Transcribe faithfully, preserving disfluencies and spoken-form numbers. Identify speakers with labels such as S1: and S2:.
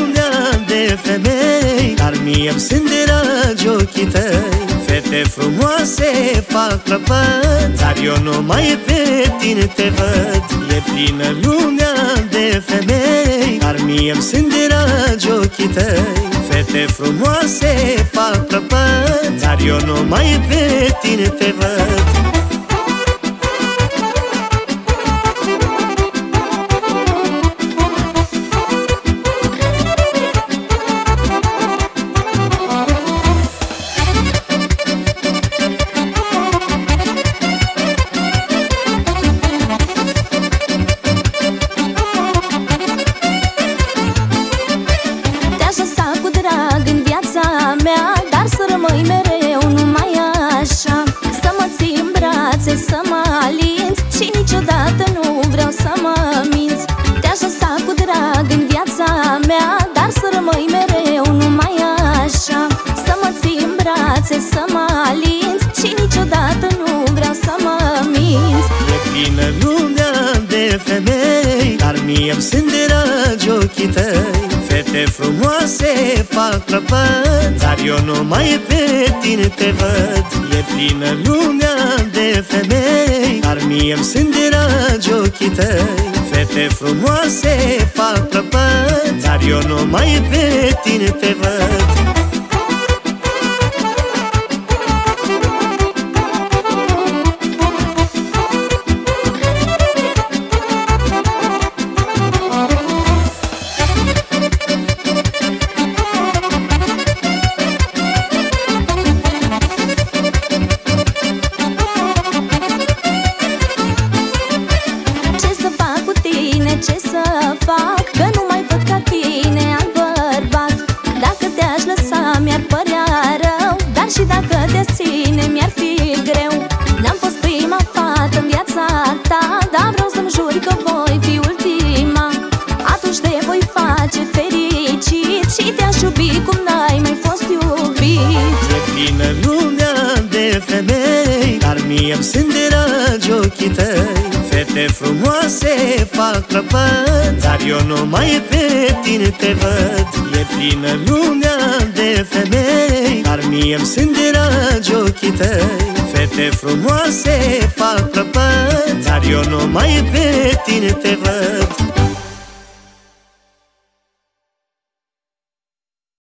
S1: lumea de femei, dar mie-mi sunt dragi ochii tăi. Fete frumoase fac prăpăd, dar eu numai pe tine te văd. E plină lumea de femei, dar mie-mi sunt dragi ochii tăi. Fete frumoase fac prăpăd, dar eu numai pe tine te văd.
S2: Dar să rămâi mereu numai așa, să mă ții în brațe, să mă alinți și niciodată nu vreau să mă minți. Te-aș lăsa cu drag în viața mea, dar să rămâi mereu numai așa, să mă ții în brațe, să mă alinți și niciodată nu vreau să mă minți.
S1: E plină lumea de femei, dar mie-mi sunt dragi ochii tăi. Fete frumoase fac prăpăd, dar eu numai pe tine te văd. E plină lumea de femei, dar mie-mi sunt dragi ochii tăi. Fete frumoase fac prăpăd, dar eu numai pe tine te văd.
S2: Ce să fac, că nu mai pot ca tine alt bărbat. Dacă te-aș lăsa mi-ar părea rău, dar și dacă te ține mi-ar fi greu. N-am fost prima fată în viața ta, dar vreau să-mi juri că voi fi ultima. Atunci te voi face fericit și te-aș iubi cum n-ai mai fost iubit.
S1: E plină lumea de femei, dar mie-mi sunt dragi ochii tăi. Fete frumoase fac prăpăd, dar eu numai pe tine te văd. E plină lumea de femei, dar mie-mi sunt dragi ochii tăi. Fete frumoase fac prăpăd, dar eu numai pe tine te văd.